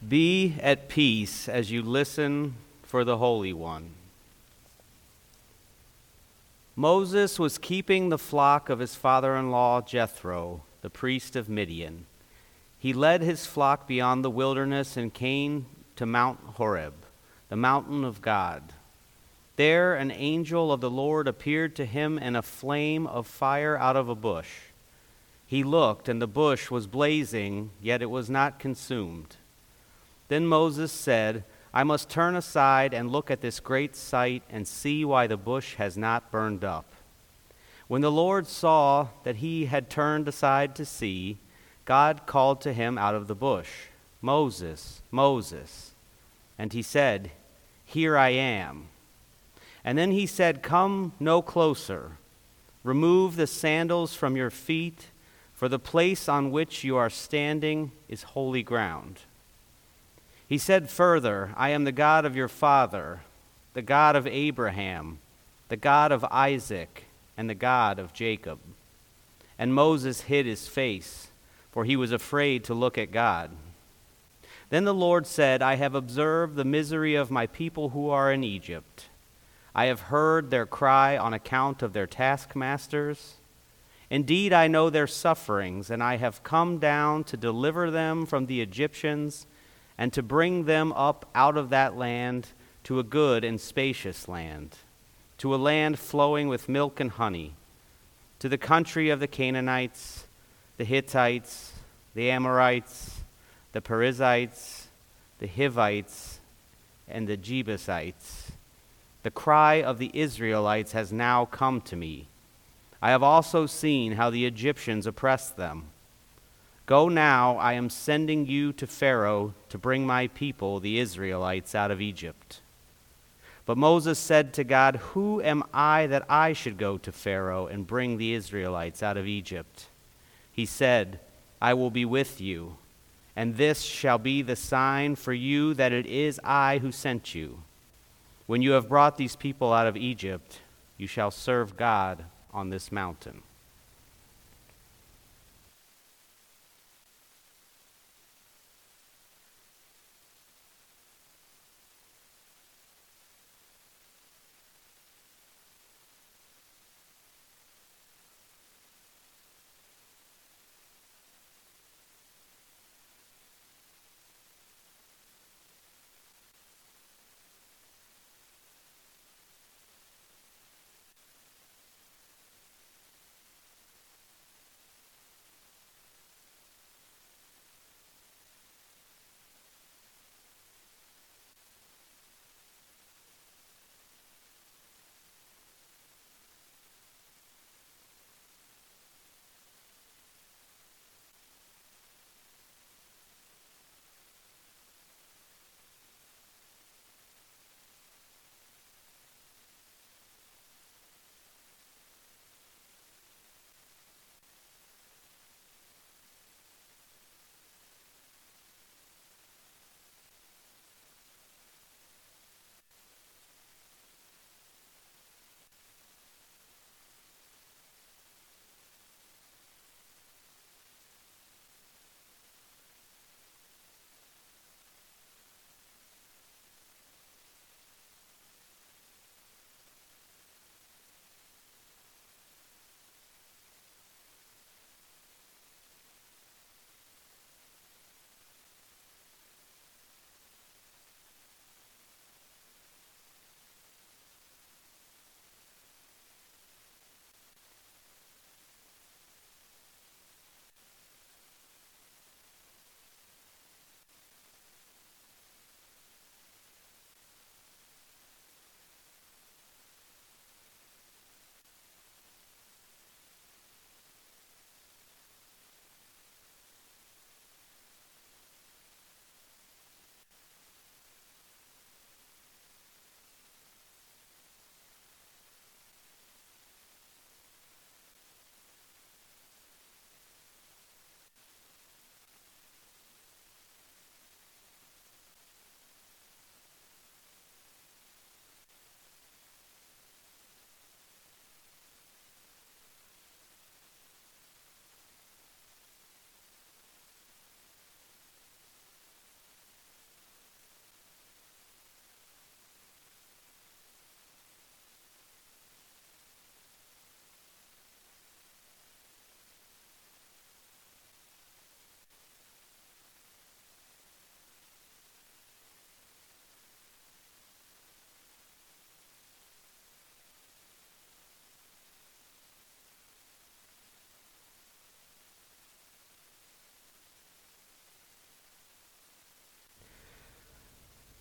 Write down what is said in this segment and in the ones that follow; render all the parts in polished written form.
Be at peace as you listen for the Holy One. Moses was keeping the flock of his father-in-law Jethro, the priest of Midian. He led his flock beyond the wilderness and came to Mount Horeb, the mountain of God. There an angel of the Lord appeared to him in a flame of fire out of a bush. He looked, and the bush was blazing, yet it was not consumed. Then Moses said, I must turn aside and look at this great sight and see why the bush has not burned up. When the Lord saw that he had turned aside to see, God called to him out of the bush, Moses, Moses. And he said, Here I am. And then he said, Come no closer. Remove the sandals from your feet, for the place on which you are standing is holy ground. He said further, I am the God of your father, the God of Abraham, the God of Isaac, and the God of Jacob. And Moses hid his face, for he was afraid to look at God. Then the Lord said, I have observed the misery of my people who are in Egypt. I have heard their cry on account of their taskmasters. Indeed, I know their sufferings, and I have come down to deliver them from the Egyptians and to bring them up out of that land to a good and spacious land, to a land flowing with milk and honey, to the country of the Canaanites, the Hittites, the Amorites, the Perizzites, the Hivites, and the Jebusites. The cry of the Israelites has now come to me. I have also seen how the Egyptians oppressed them. Go now, I am sending you to Pharaoh to bring my people, the Israelites, out of Egypt. But Moses said to God, Who am I that I should go to Pharaoh and bring the Israelites out of Egypt? He said, I will be with you, and this shall be the sign for you that it is I who sent you. When you have brought these people out of Egypt, you shall serve God on this mountain.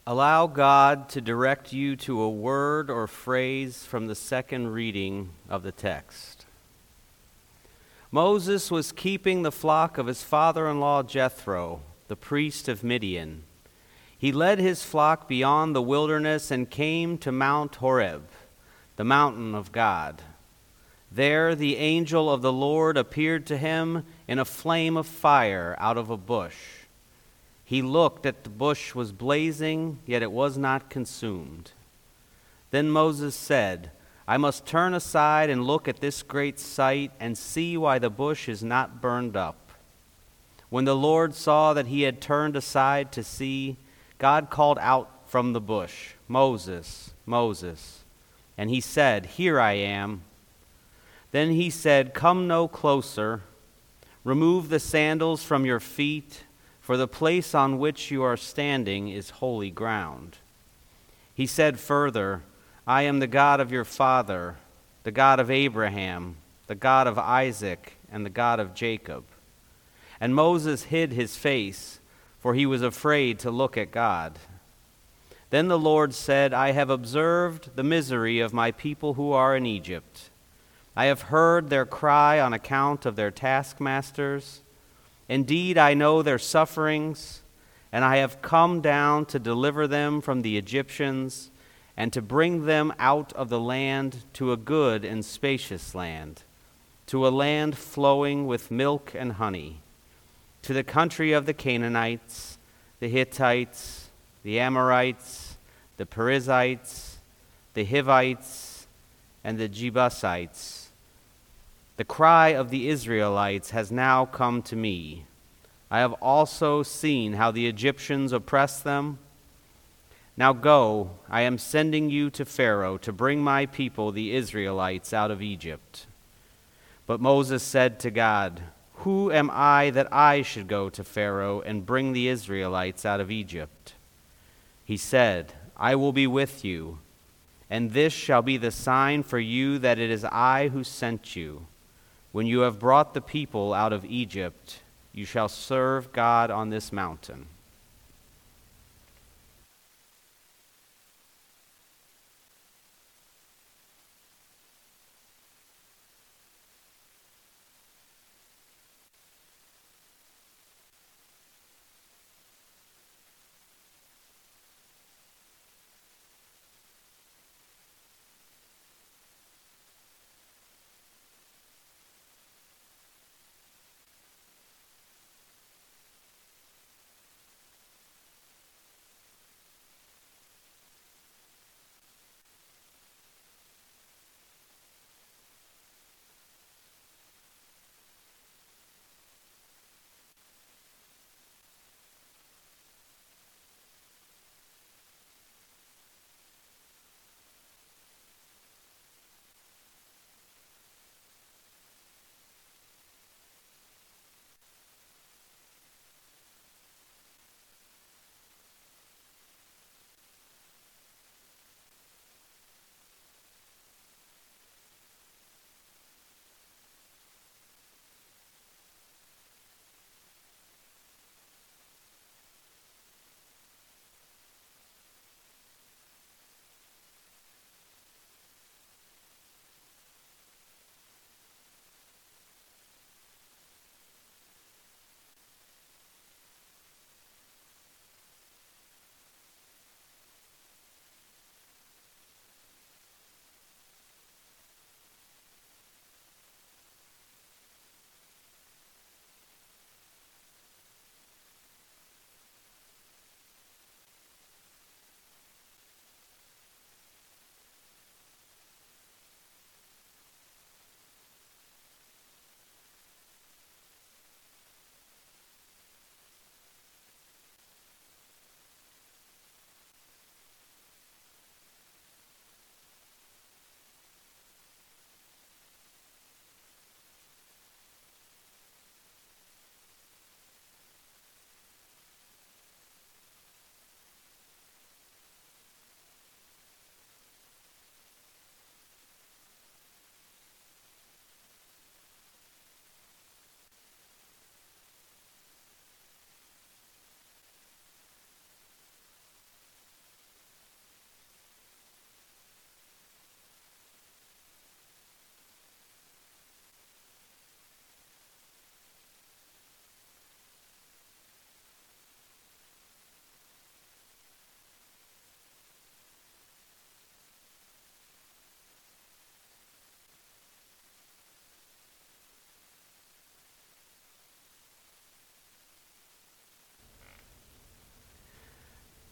Allow God to direct you to a word or phrase from the second reading of the text. Moses was keeping the flock of his father-in-law Jethro, the priest of Midian. He led his flock beyond the wilderness and came to Mount Horeb, the mountain of God. There the angel of the Lord appeared to him in a flame of fire out of a bush. He looked at the bush was blazing, yet it was not consumed. Then Moses said, I must turn aside and look at this great sight and see why the bush is not burned up. When the Lord saw that he had turned aside to see, God called out from the bush, Moses, Moses. And he said, Here I am. Then he said, Come no closer. Remove the sandals from your feet, for the place on which you are standing is holy ground. He said further, I am the God of your father, the God of Abraham, the God of Isaac, and the God of Jacob. And Moses hid his face, for he was afraid to look at God. Then the Lord said, I have observed the misery of my people who are in Egypt. I have heard their cry on account of their taskmasters. Indeed, I know their sufferings, and I have come down to deliver them from the Egyptians and to bring them out of the land to a good and spacious land, to a land flowing with milk and honey, to the country of the Canaanites, the Hittites, the Amorites, the Perizzites, the Hivites, and the Jebusites. The cry of the Israelites has now come to me. I have also seen how the Egyptians oppress them. Now go, I am sending you to Pharaoh to bring my people, the Israelites, out of Egypt. But Moses said to God, Who am I that I should go to Pharaoh and bring the Israelites out of Egypt? He said, I will be with you, and this shall be the sign for you that it is I who sent you. When you have brought the people out of Egypt, you shall serve God on this mountain.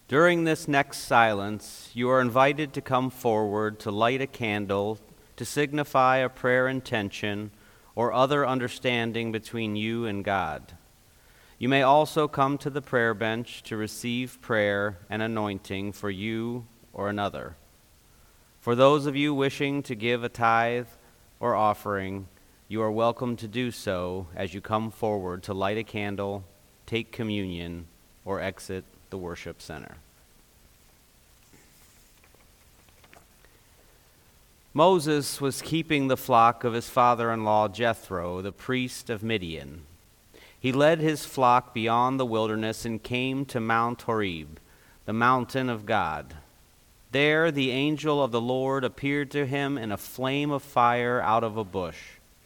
During this next silence, you are invited to come forward to light a candle to signify a prayer intention or other understanding between you and God. You may also come to the prayer bench to receive prayer and anointing for you or another. For those of you wishing to give a tithe or offering, you are welcome to do so as you come forward to light a candle, take communion, or exit the worship center. Moses was keeping the flock of his father-in-law Jethro, the priest of Midian. He led his flock beyond the wilderness and came to Mount Horeb, the mountain of God. There the angel of the Lord appeared to him in a flame of fire out of a bush.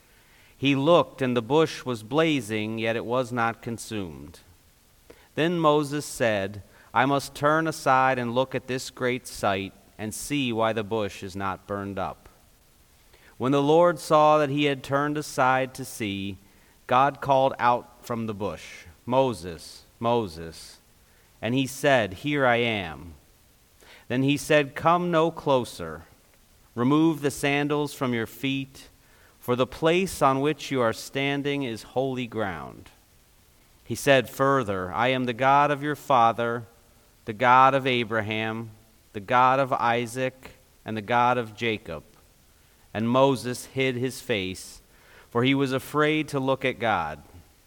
He looked, and the bush was blazing, yet it was not consumed. Then Moses said, "I must turn aside and look at this great sight, and see why the bush is not burned up." When the Lord saw that he had turned aside to see, God called out from the bush, "Moses, Moses." And he said, "Here I am." Then he said, "Come no closer. Remove the sandals from your feet, for the place on which you are standing is holy ground." He said further, "I am the God of your father, the God of Abraham, the God of Isaac, and the God of Jacob." And Moses hid his face, for he was afraid to look at God.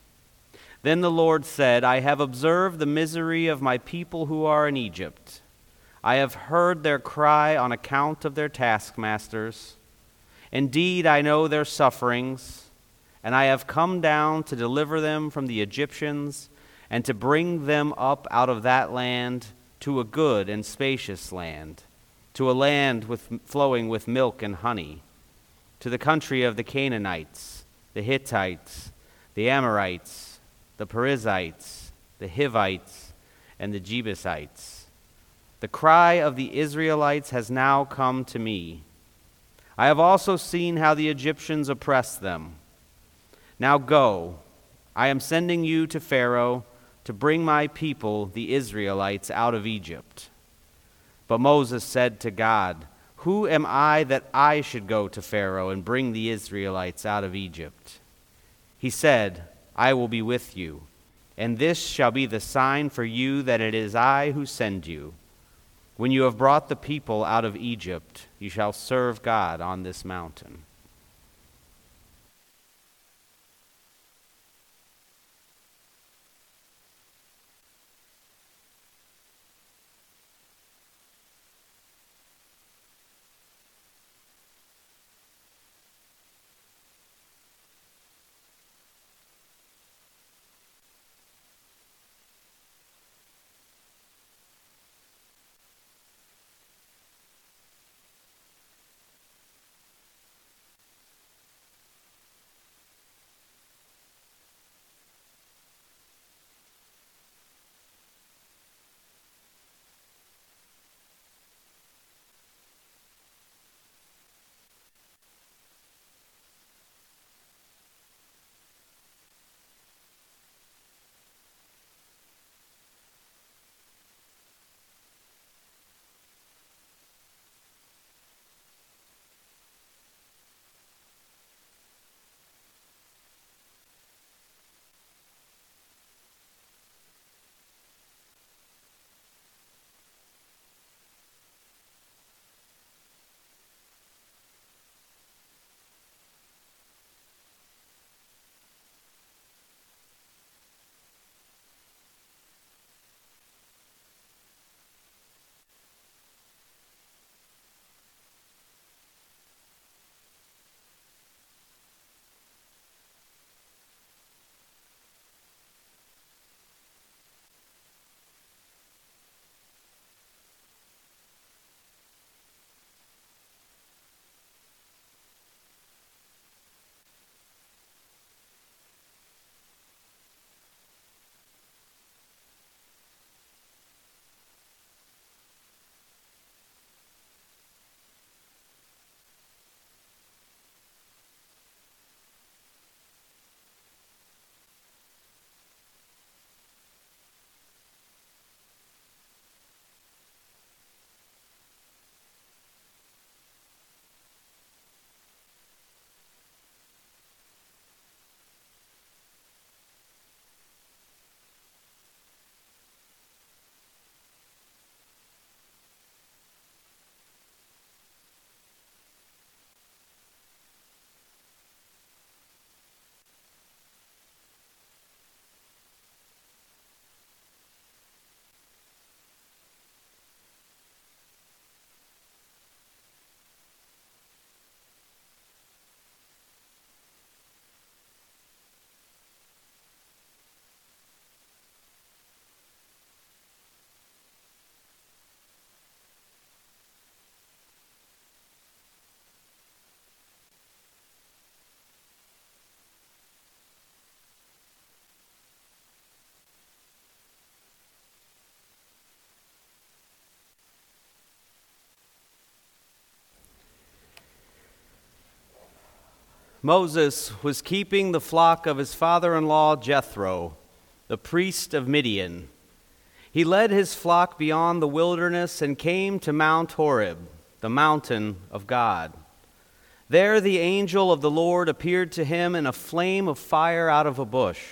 Then the Lord said, "I have observed the misery of my people who are in Egypt. I have heard their cry on account of their taskmasters. Indeed, I know their sufferings, and I have come down to deliver them from the Egyptians and to bring them up out of that land to a good and spacious land, to a land flowing with milk and honey, to the country of the Canaanites, the Hittites, the Amorites, the Perizzites, the Hivites, and the Jebusites. The cry of the Israelites has now come to me. I have also seen how the Egyptians oppress them. Now go, I am sending you to Pharaoh to bring my people, the Israelites, out of Egypt." But Moses said to God, "Who am I that I should go to Pharaoh and bring the Israelites out of Egypt?" He said, "I will be with you, and this shall be the sign for you that it is I who send you. When you have brought the people out of Egypt, you shall serve God on this mountain." Moses was keeping the flock of his father-in-law Jethro, the priest of Midian. He led his flock beyond the wilderness and came to Mount Horeb, the mountain of God. There the angel of the Lord appeared to him in a flame of fire out of a bush.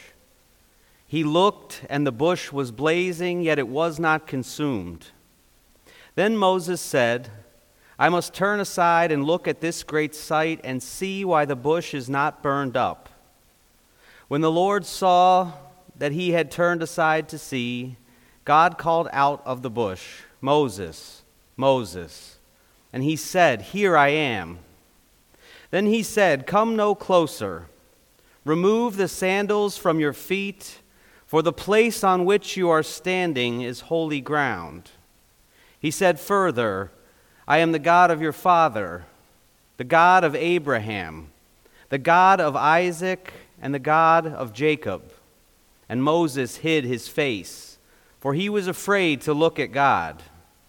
He looked, and the bush was blazing, yet it was not consumed. Then Moses said, I must turn aside and look at this great sight and see why the bush is not burned up. When the Lord saw that he had turned aside to see, God called out of the bush, Moses, Moses. And he said, Here I am. Then he said, Come no closer. Remove the sandals from your feet, for the place on which you are standing is holy ground. He said further, I am the God of your father, the God of Abraham, the God of Isaac, and the God of Jacob. And Moses hid his face, for he was afraid to look at God.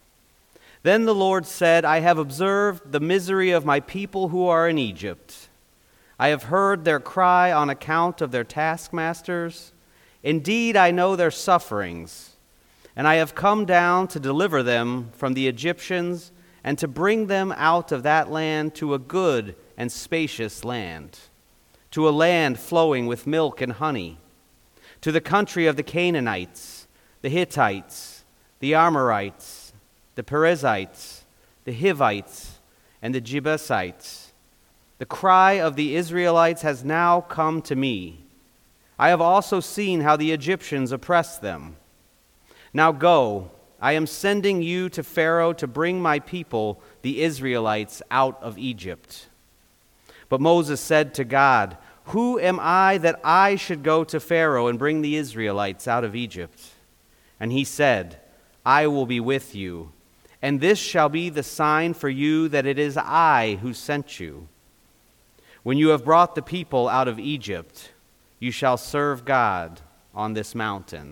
Then the Lord said, I have observed the misery of my people who are in Egypt. I have heard their cry on account of their taskmasters. Indeed, I know their sufferings, and I have come down to deliver them from the Egyptians and to bring them out of that land to a good and spacious land, to a land flowing with milk and honey, to the country of the Canaanites, the Hittites, the Amorites, the Perizzites, the Hivites, and the Jebusites. The cry of the Israelites has now come to me. I have also seen how the Egyptians oppress them. Now go, I am sending you to Pharaoh to bring my people, the Israelites, out of Egypt. But Moses said to God, Who am I that I should go to Pharaoh and bring the Israelites out of Egypt? And he said, I will be with you, and this shall be the sign for you that it is I who sent you. When you have brought the people out of Egypt, you shall serve God on this mountain.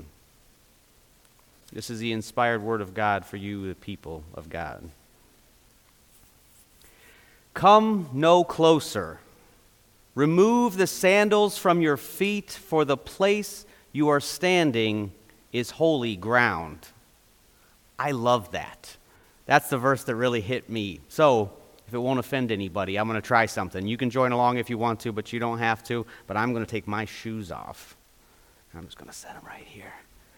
This is the inspired word of God for you, the people of God. Come no closer. Remove the sandals from your feet, for the place you are standing is holy ground. I love that. That's the verse that really hit me. So, if it won't offend anybody, I'm going to try something. You can join along if you want to, but you don't have to. But I'm going to take my shoes off. I'm just going to set them right here.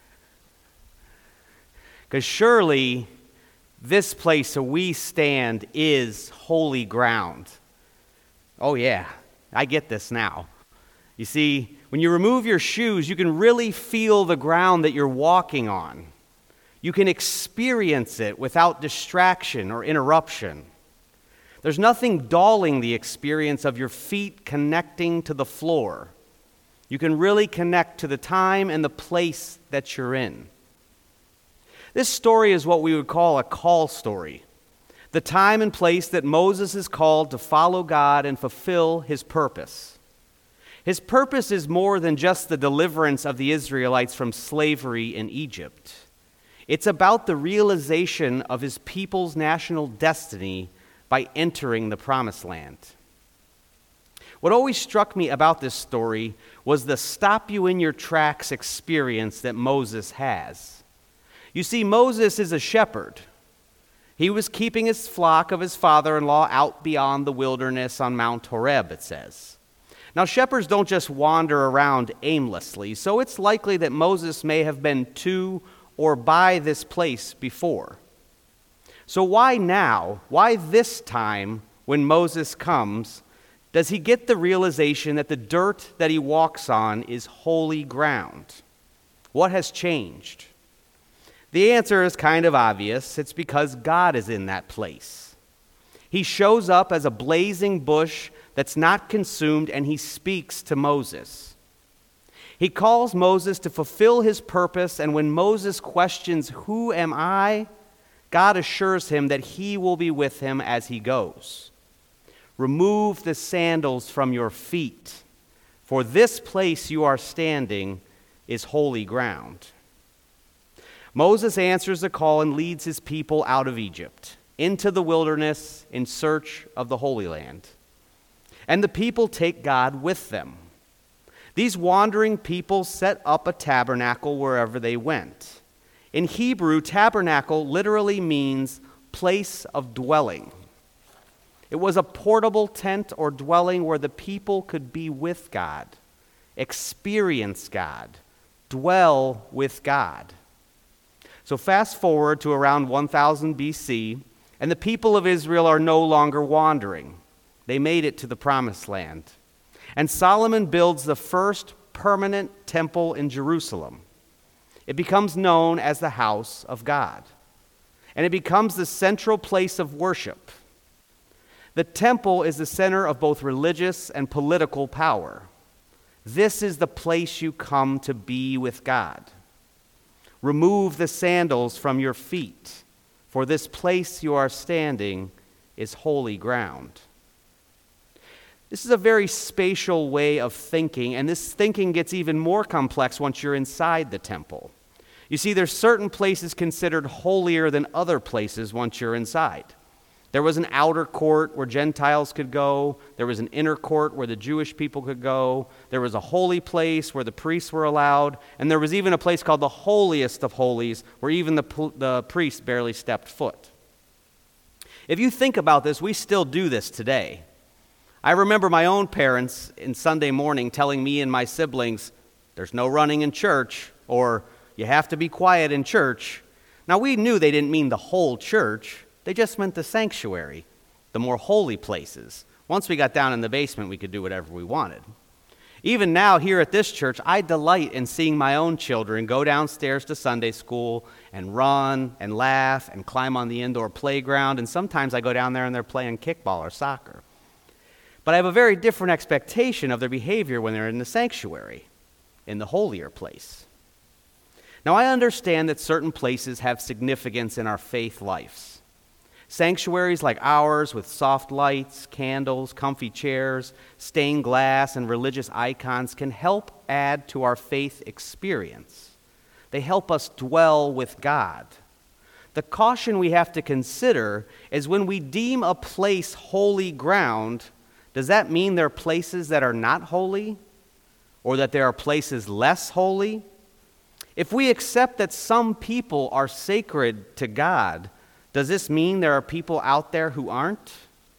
Because surely this place where we stand is holy ground. Oh yeah, I get this now. You see, when you remove your shoes, you can really feel the ground that you're walking on. You can experience it without distraction or interruption. There's nothing dulling the experience of your feet connecting to the floor. You can really connect to the time and the place that you're in. This story is what we would call a call story. The time and place that Moses is called to follow God and fulfill his purpose. His purpose is more than just the deliverance of the Israelites from slavery in Egypt. It's about the realization of his people's national destiny by entering the promised land. What always struck me about this story was the stop-you-in-your-tracks experience that Moses has. You see, Moses is a shepherd. He was keeping his flock of his father-in-law out beyond the wilderness on Mount Horeb, it says. Now, shepherds don't just wander around aimlessly, so it's likely that Moses may have been to or by this place before. So why now, why this time when Moses comes, does he get the realization that the dirt that he walks on is holy ground? What has changed? The answer is kind of obvious. It's because God is in that place. He shows up as a blazing bush that's not consumed, and he speaks to Moses. He calls Moses to fulfill his purpose, and when Moses questions, "Who am I?" God assures him that he will be with him as he goes. Remove the sandals from your feet, for this place you are standing is holy ground. Moses answers the call and leads his people out of Egypt, into the wilderness in search of the Holy Land. and the people take God with them. These wandering people set up a tabernacle wherever they went. In Hebrew, tabernacle literally means place of dwelling. It was a portable tent or dwelling where the people could be with God, experience God, dwell with God. So fast forward to around 1000 BC, and the people of Israel are no longer wandering. They made it to the Promised Land. And Solomon builds the first permanent temple in Jerusalem. It becomes known as the house of God. And it becomes the central place of worship. The temple is the center of both religious and political power. This is the place you come to be with God. Remove the sandals from your feet, for this place you are standing is holy ground. This is a very spatial way of thinking, and this thinking gets even more complex once you're inside the temple. You see, there's certain places considered holier than other places once you're inside. There was an outer court where Gentiles could go. There was an inner court where the Jewish people could go. There was a holy place where the priests were allowed. And there was even a place called the holiest of holies where even the priests barely stepped foot. If you think about this, we still do this today. I remember my own parents in Sunday morning telling me and my siblings, there's no running in church, or you have to be quiet in church. Now, we knew they didn't mean the whole church. They just meant the sanctuary, the more holy places. Once we got down in the basement, we could do whatever we wanted. Even now, here at this church, I delight in seeing my own children go downstairs to Sunday school and run and laugh and climb on the indoor playground. And sometimes I go down there and they're playing kickball or soccer. But I have a very different expectation of their behavior when they're in the sanctuary, in the holier place. Now, I understand that certain places have significance in our faith lives. Sanctuaries like ours with soft lights, candles, comfy chairs, stained glass, and religious icons can help add to our faith experience. They help us dwell with God. The caution we have to consider is when we deem a place holy ground, does that mean there are places that are not holy? Or that there are places less holy? If we accept that some people are sacred to God, does this mean there are people out there who aren't?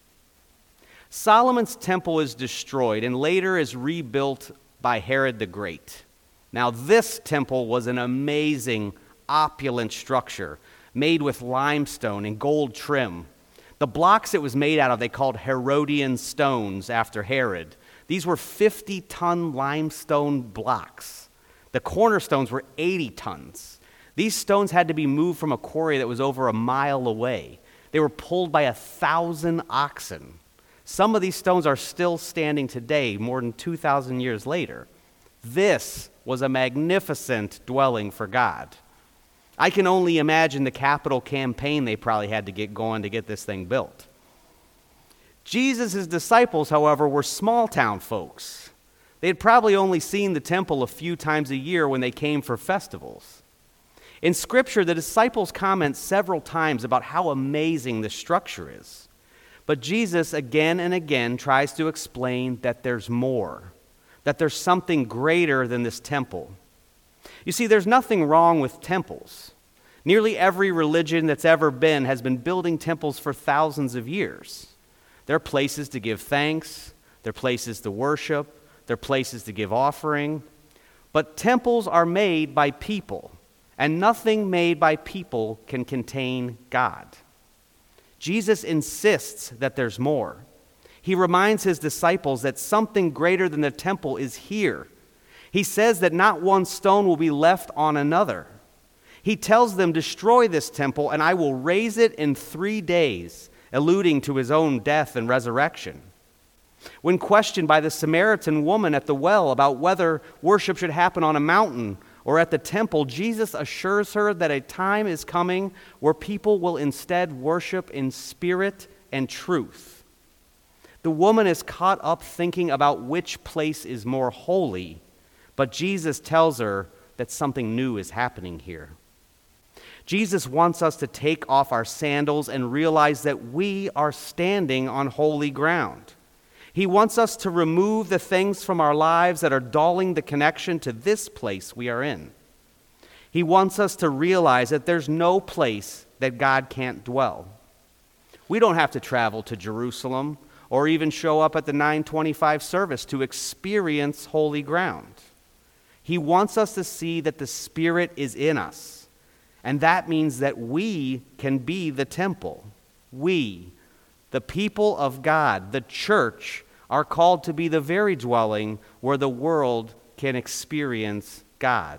Solomon's temple is destroyed and later is rebuilt by Herod the Great. Now, this temple was an amazing, opulent structure made with limestone and gold trim. The blocks it was made out of, they called Herodian stones after Herod. These were 50-ton limestone blocks. The cornerstones were 80 tons. These stones had to be moved from a quarry that was over a mile away. They were pulled by 1,000 oxen. Some of these stones are still standing today, more than 2,000 years later. This was a magnificent dwelling for God. I can only imagine the capital campaign they probably had to get going to get this thing built. Jesus' disciples, however, were small-town folks. They had probably only seen the temple a few times a year when they came for festivals. In Scripture, the disciples comment several times about how amazing this structure is. But Jesus again and again tries to explain that there's more, that there's something greater than this temple. You see, there's nothing wrong with temples. Nearly every religion that's ever been has been building temples for thousands of years. They're places to give thanks, they're places to worship, they're places to give offering. But temples are made by people. And nothing made by people can contain God. Jesus insists that there's more. He reminds his disciples that something greater than the temple is here. He says that not one stone will be left on another. He tells them, destroy this temple and I will raise it in 3 days, alluding to his own death and resurrection. When questioned by the Samaritan woman at the well about whether worship should happen on a mountain or at the temple, Jesus assures her that a time is coming where people will instead worship in spirit and truth. The woman is caught up thinking about which place is more holy, but Jesus tells her that something new is happening here. Jesus wants us to take off our sandals and realize that we are standing on holy ground. He wants us to remove the things from our lives that are dulling the connection to this place we are in. He wants us to realize that there's no place that God can't dwell. We don't have to travel to Jerusalem or even show up at the 9:25 service to experience holy ground. He wants us to see that the Spirit is in us, and that means that we can be the temple. We, the people of God, the church, are called to be the very dwelling where the world can experience God.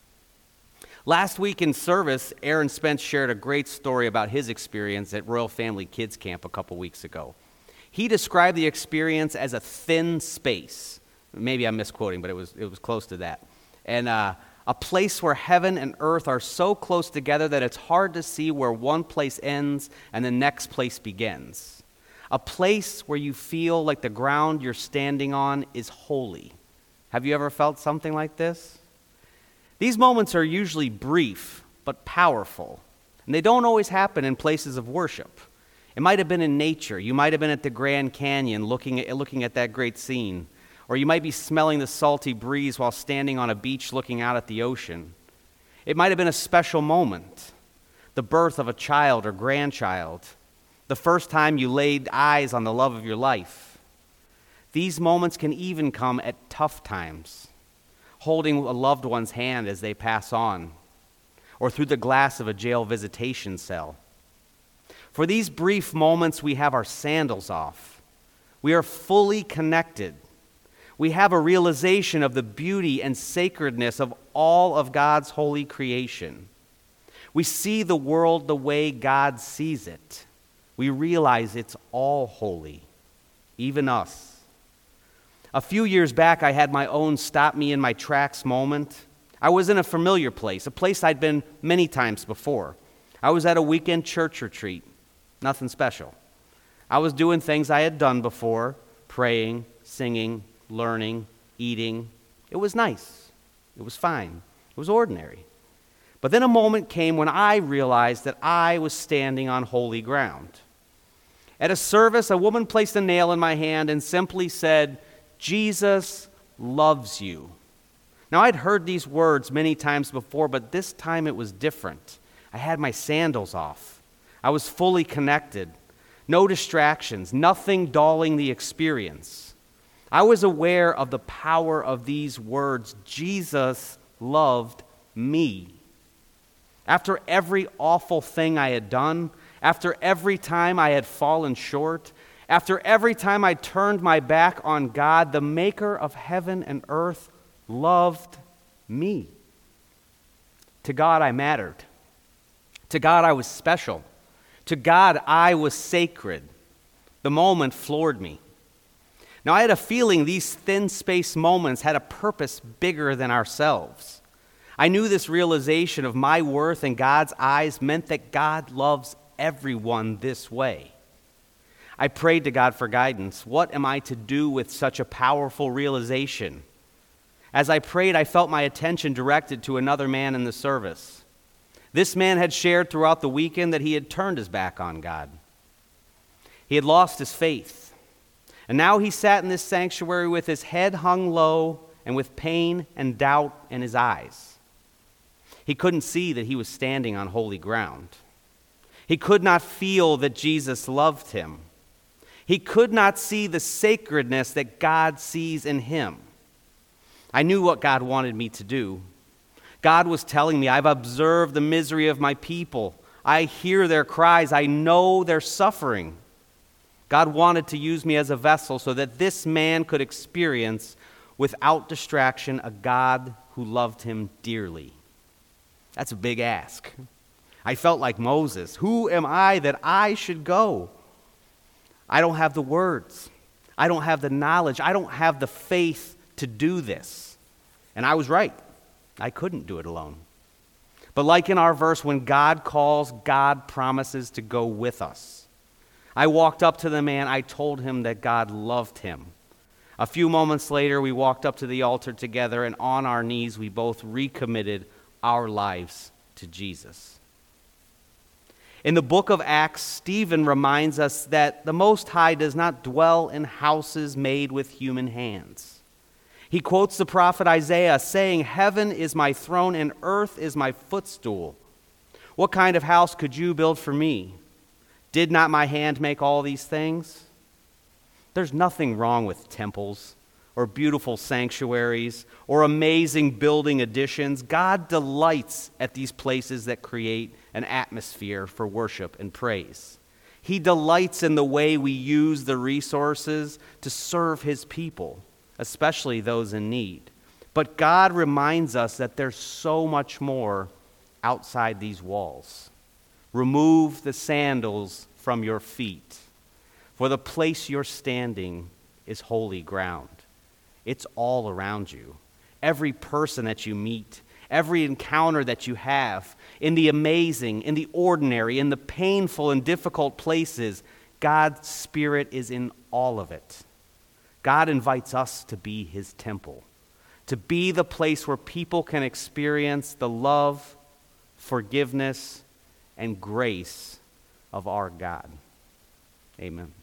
Last week in service, Aaron Spence shared a great story about his experience at Royal Family Kids Camp a couple weeks ago. He described the experience as a thin space. Maybe I'm misquoting, but it was close to that. And a place where heaven and earth are so close together that it's hard to see where one place ends and the next place begins. A place where you feel like the ground you're standing on is holy. Have you ever felt something like this? These moments are usually brief but powerful, and they don't always happen in places of worship. It might have been in nature. You might have been at the Grand Canyon looking at that great scene. Or you might be smelling the salty breeze while standing on a beach looking out at the ocean. It might have been a special moment, the birth of a child or grandchild, the first time you laid eyes on the love of your life. These moments can even come at tough times, holding a loved one's hand as they pass on, or through the glass of a jail visitation cell. For these brief moments, we have our sandals off. We are fully connected. We have a realization of the beauty and sacredness of all of God's holy creation. We see the world the way God sees it. We realize it's all holy, even us. A few years back, I had my own stop me in my tracks moment. I was in a familiar place, a place I'd been many times before. I was at a weekend church retreat. Nothing special. I was doing things I had done before, praying, singing, learning, eating. It was nice. It was fine. It was ordinary. But then a moment came when I realized that I was standing on holy ground. At a service, a woman placed a nail in my hand and simply said, "Jesus loves you." Now, I'd heard these words many times before, but this time it was different. I had my sandals off. I was fully connected. No distractions, nothing dulling the experience. I was aware of the power of these words. Jesus loved me. After every awful thing I had done, after every time I had fallen short, after every time I turned my back on God, the maker of heaven and earth loved me. To God I mattered. To God I was special. To God I was sacred. The moment floored me. Now I had a feeling these thin space moments had a purpose bigger than ourselves. I knew this realization of my worth in God's eyes meant that God loves everyone this way. I prayed to God for guidance. What am I to do with such a powerful realization? As I prayed, I felt my attention directed to another man in the service. This man had shared throughout the weekend that he had turned his back on God. He had lost his faith. And now he sat in this sanctuary with his head hung low and with pain and doubt in his eyes. He couldn't see that he was standing on holy ground. He could not feel that Jesus loved him. He could not see the sacredness that God sees in him. I knew what God wanted me to do. God was telling me, I've observed the misery of my people. I hear their cries. I know their suffering. God wanted to use me as a vessel so that this man could experience, without distraction, a God who loved him dearly. That's a big ask. I felt like Moses. Who am I that I should go? I don't have the words. I don't have the knowledge. I don't have the faith to do this. And I was right. I couldn't do it alone. But like in our verse, when God calls, God promises to go with us. I walked up to the man. I told him that God loved him. A few moments later, we walked up to the altar together, and on our knees, we both recommitted our lives to Jesus. In the book of Acts, Stephen reminds us that the Most High does not dwell in houses made with human hands. He quotes the prophet Isaiah saying, "Heaven is my throne and earth is my footstool. What kind of house could you build for me? Did not my hand make all these things?" There's nothing wrong with temples or beautiful sanctuaries or amazing building additions. God delights at these places that create an atmosphere for worship and praise. He delights in the way we use the resources to serve his people, especially those in need. But God reminds us that there's so much more outside these walls. Remove the sandals from your feet, for the place you're standing is holy ground. It's all around you. Every person that you meet, every encounter that you have, in the amazing, in the ordinary, in the painful and difficult places, God's Spirit is in all of it. God invites us to be his temple, to be the place where people can experience the love, forgiveness, and grace of our God. Amen.